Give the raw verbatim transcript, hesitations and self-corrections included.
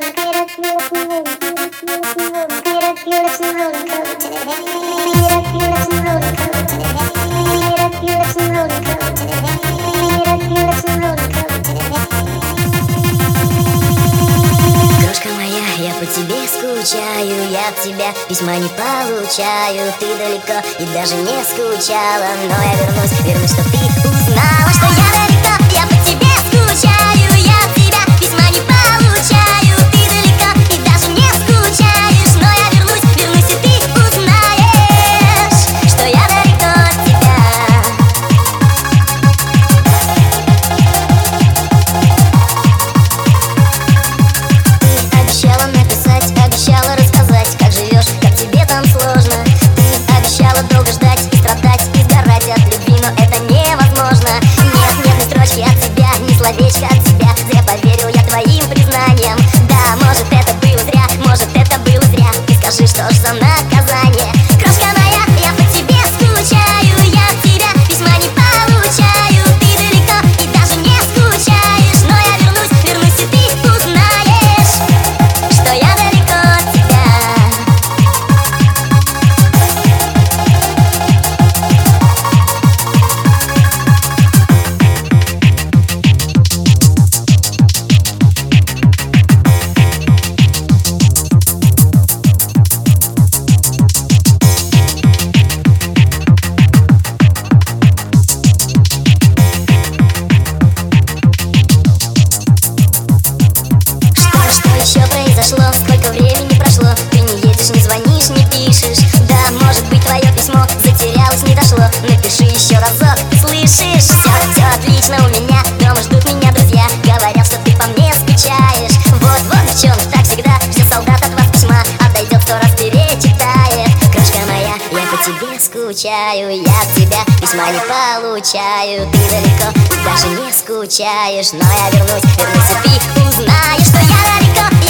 Я по тебе скучаю, я от тебя письма не получаю. Ты далеко и даже не скучала, но я вернусь, вернусь, чтоб ты узнала, что я далеко, я по тебе скучаю. Я от тебя письма не получаю. Ты далеко и даже не скучаешь, но я вернусь, вернусь, и ты узнаешь, что я далеко от тебя. Ты обещала написать, обещала рассказать, как живешь, как тебе там сложно. Ты обещала долго ждать и страдать, и сгорать от любви, но это невозможно. Нет, нет ни строчки от тебя, ни словечка от тебя. Зря поверил я твоим признаниям. Да, может это было зря, может это было зря. Ты скажи, что ж за наказание? Крошка моя, я по тебе скучаю. Я от тебя письма не получаю. Ты далеко и даже не скучаешь, но я вернусь, вернусь, и ты узнаешь, что я далеко от тебя. Что произошло, сколько времени прошло? Ты не едешь, не звонишь, не пишешь. Да, может быть, твое письмо затерялось, не дошло. Напиши еще разок, слышишь? Все, все отлично у меня, дома ждут меня друзья. Говорят, что ты по мне скучаешь. Вот, вот, девчонок, так всегда ждет солдат от вас письма. Отойдет, сто раз перечитает. Крошка моя, я по тебе скучаю. Я от тебя письма не получаю. Ты далеко, даже не скучаешь, но я вернусь, вернусь, и ты узнаешь, что я далеко.